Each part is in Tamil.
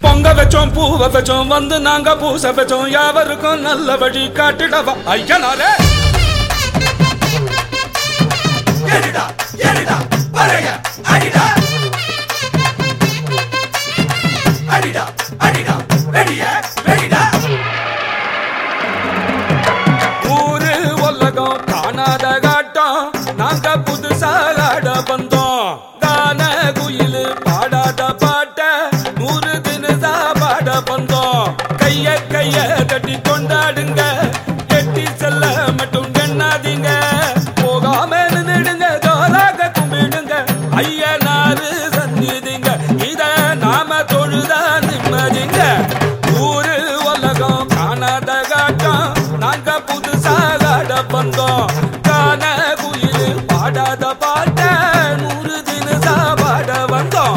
பொங்க வச்சோம் பூவ வச்சோம் வந்து நாங்க பூச வச்சோம் யாவருக்கும் நல்ல வழி காட்டிடவா ஐயனாரே ஏறிடா ஏறிடா பரைய அடிடா அடிடா அடிடா வெடிய வெடிடா ஊரு உலகம் காணாத காட்டம் நாங்க புதுசா ஆட வந்தோம் தான குயிலு பாடாத பாட்ட 100 தினசா பாட வந்தோம் கைய கைய தட்டி கொண்டாடுங்க எட்டி செல்ல மட்டும் எண்ணாதீங்க போகாம நின்னுடுங்க ஜோராக கும்பிடுங்க ஐயனாரு சந்நிதிங்க இத நாம தொழுதா நிம்மதிங்க ஊரு உலகம் காணாத காட்டம் நாங்க புதுசா ஆட வந்தோம் காண குயிலு பாடாத பாட்ட 100 தினசா பாட வந்தோம்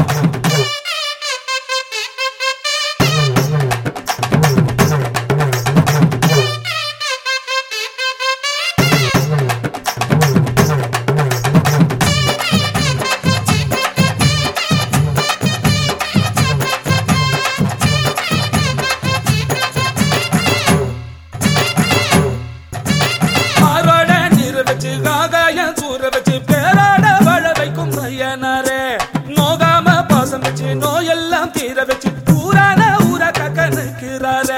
ஆகாயம் சூற வச்சு பேராட வாழ வைக்கும் ஐயனாரே நோகாம பாசம் வச்சு நோயெல்லாம் தீர வச்சு ஊரான ஊரா கக்க நிற்கிறாரே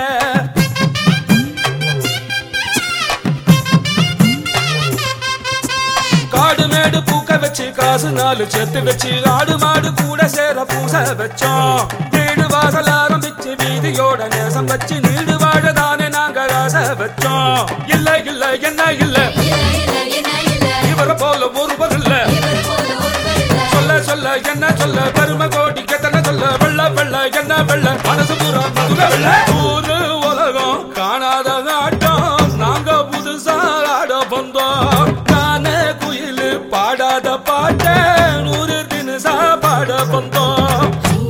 காடு மேடு பூக்க வச்சு காசு 4 சேர்த்து வச்சு ஆடு மாடு கூட சேர பூச வச்சோம் வீடு வாசல் ஆரம்பிச்சு வீதியோட நேசம் வச்சு நீடு வாழதானே நாங்க ஆசை வச்சோம் இல்ல இல்ல என்ன இல்ல இவர போல ஒருவர் இல்ல சொல்ல சொல்ல என்ன சொல்ல பெருமை கோடி கெத்தன சொல்ல வெள்ள வெள்ள என்ன வெள்ள மனசு பூரா மதுர வெள்ள ஊரு உலகம் காணாத ஆட்டம் நாங்க புதுசா ஆட வந்தோம் காண குயிலு பாடாத பாட்ட 100 தினசா பாட வந்தோம்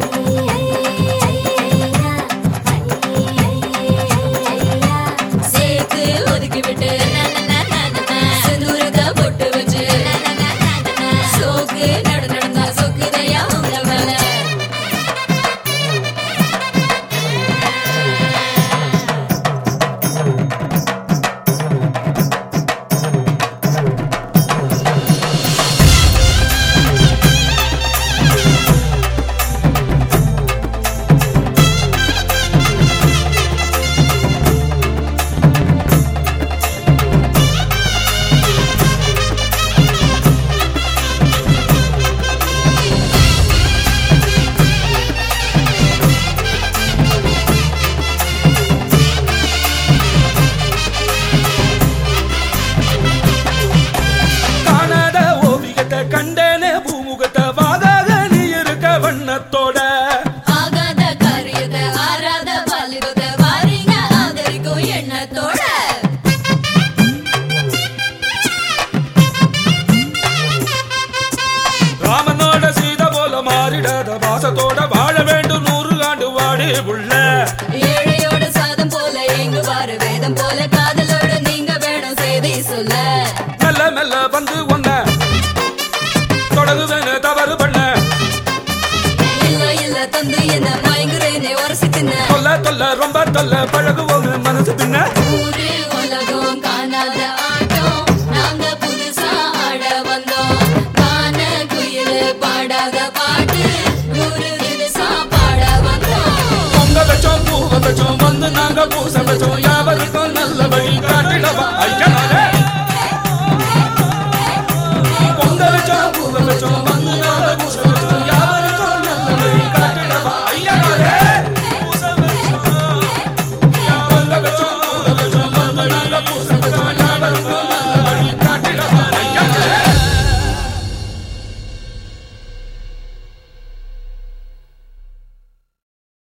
கண்டேனே பூமுகத்தை வாதாக நீ இருக்க வண்ணத்தோட ஆகாத காரியத்தை ஆராத பாலிவத வாரிங்க ஆதரிக்கும் எண்ணத்தோட ராமனோட சீத போல மாறிடாத பாசத்தோட வாழ வேண்டும் 100 ஆண்டு வாடி உள்ள ஏழையோட சாதம் போல எங்கு வார வேதம் போல காதலோட நீங்க வேணும் செய்தி சொல்ல மெல்ல மெல்ல வந்து ஒன்ன தொடங்குவேன்னு தவறு பண்ண இல்ல இல்ல தந்து என்ன மயங்குறேனே உரசி தின்ன தொல்ல தொல்ல ரொம்ப தொல்ல பழகுவோம் மனசு பின்ன ஊரு உலகம் காணாத ஆட்டம் நாங்க புதுசா ஆட வந்தோம் காண குயிலு பாடாத பாட்டு 100 தினசா பாட வந்தோம் பொங்க வச்சோம் பூவ வச்சோம் வந்து நாங்க பூச வச்சோம் யாவருக்கும் நல்ல வழி காட்டிடவா